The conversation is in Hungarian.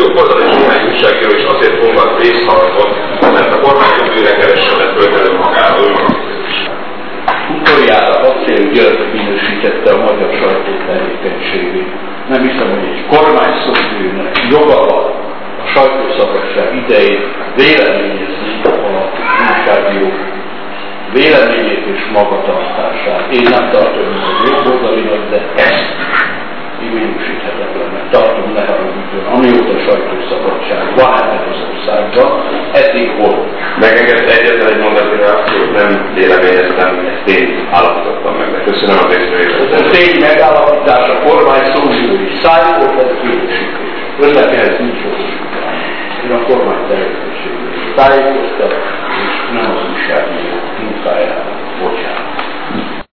jobboldali és néhány újságíró is azért fognak részharcot, mert a kormány jövőre kevesebbet követelő magáról is. Utoljára Acél György minősítette a magyar sajtó tevékenységét. Nem hiszem, hogy egy kormányszóvivőnek joga van a sajtószabadság idején véleményezni a újságírók véleményét és magatartását. Én nem tartom, hogy jobboldalinak, de ezt minősíthetetlennek tartom, ne haragudjon. Amióta sajtószabadság van ebben az országban, eddig volt. Megengedett egyetlen egy mondati reakciót nem véleményeztem, ezt én állapítottam meg, de köszönöm a részvételt. Ez tény megállapítás, a kormány szóvivői szájból, ez minősítés. Önnek ehhez nincs hozzá. Én a kormány tevékenységét tájékoztat,